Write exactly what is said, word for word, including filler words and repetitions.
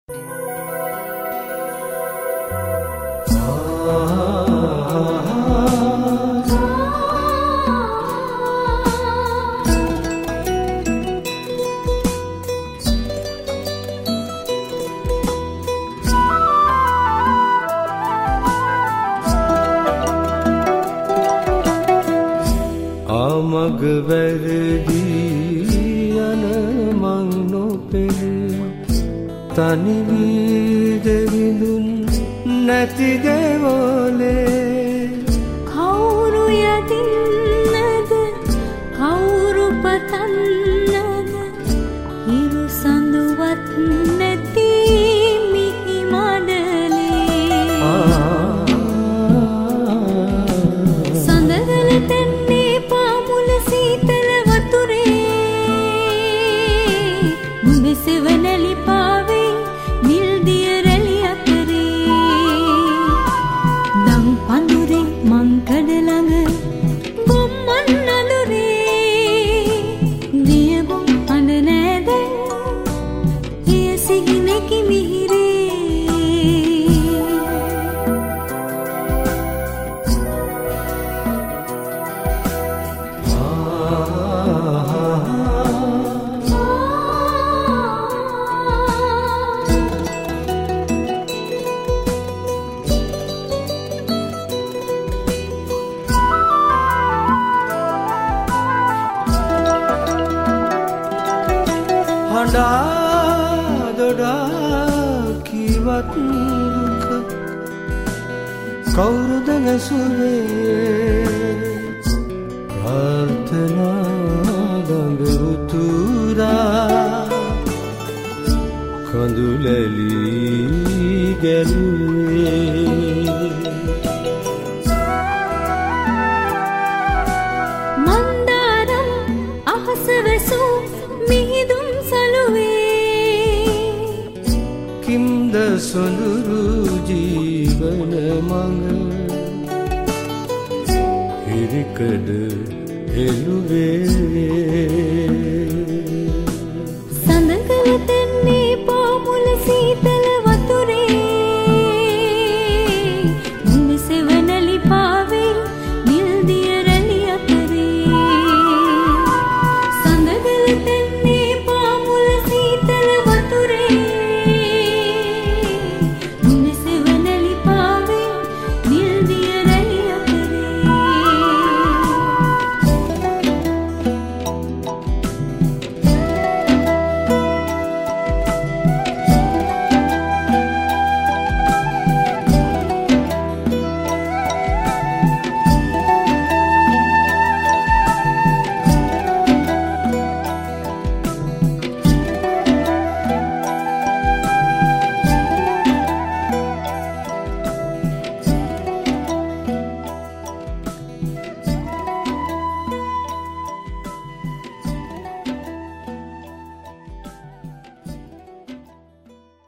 මග වැරදී යන මං නොපෙනේ තනි වී දෙවිඳුන් නැති දෙවොලේ කවුරු යදින්නද කවුරු පතන්නද හිරු සඳුවත් නැති මිහි මඩලේ සඳගල තැන්නේ සෙවනැලි පාවේ නිල් දිය රැලි අතරේ දම් පඳුරේ මංකඩ ළඟ බොම්මන් නළුරේ දිය බොම් අඳ නෑද එය සිහිනෙකි මිහිරේ හඬා දොඩා කිවත් දුක කවුරුද නැසුවේ ප්‍රාර්ථනා ගඟ උතුරා කඳුලැලි ගැලුවේ මන්දාරම් අහස වැසූ මිහිදුම් කිම්ද සොඳුරු ජීවන මඟ හිරිකඩ හෙළුවේ